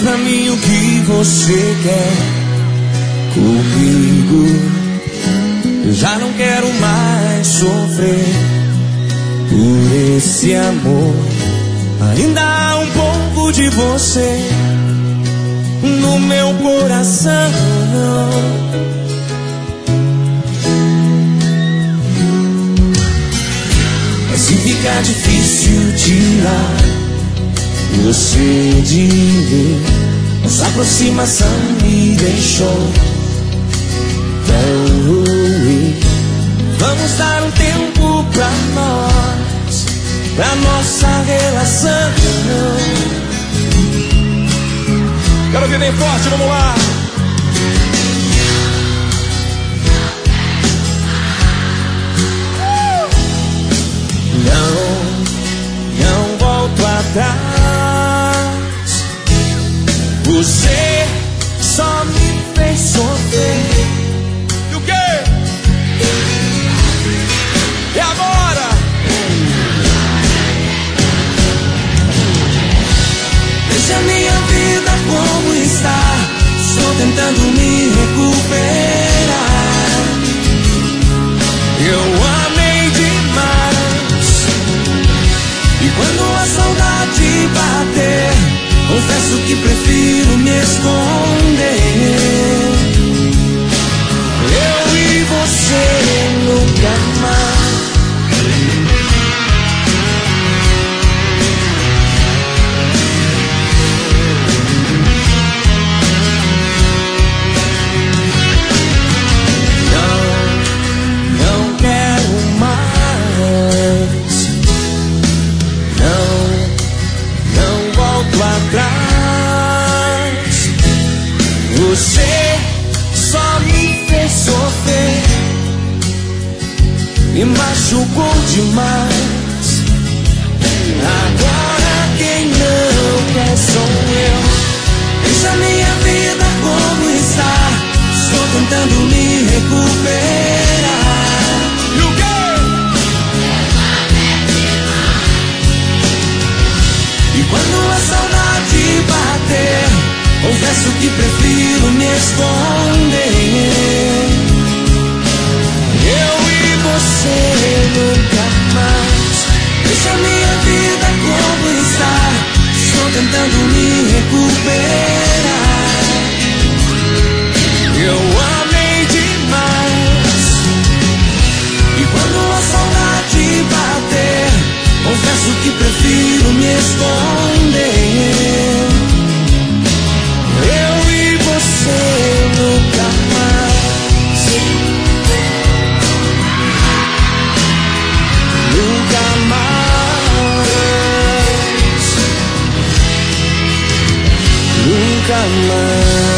pra mim o que você quer comigo. Eu já não quero mais sofrer por esse amor. Ainda há um pouco de você no meu coração. Mas se ficar difícil tirar você de mim, nossa aproximação me deixou tão ruim. Vamos dar um tempo pra nós, pra nossa relação. Quero ver bem forte, vamos lá. Não volto atrás. Você só me fez sofrer. E o quê? E agora? Deixa minha vida como está. Estou tentando me recuperar. Eu amei demais. E quando a saudade bater, confesso que prefiro me esconder. Eu e você nunca mais. Não quero mais. Não volto atrás. Você só me fez sofrer, me machucou demais. Agora quem não quer sou eu. Deixa minha vida como está. Estou tentando me recuperar. E o quê? E quando a saudade bater, confesso que prefiro me esconder. Eu e você nunca mais. Deixa minha vida como está. Estou tentando me recuperar. Eu amei demais. E quando a saudade bater, confesso que prefiro me esconder. Eu e você nunca mais. Nunca mais. Nunca mais.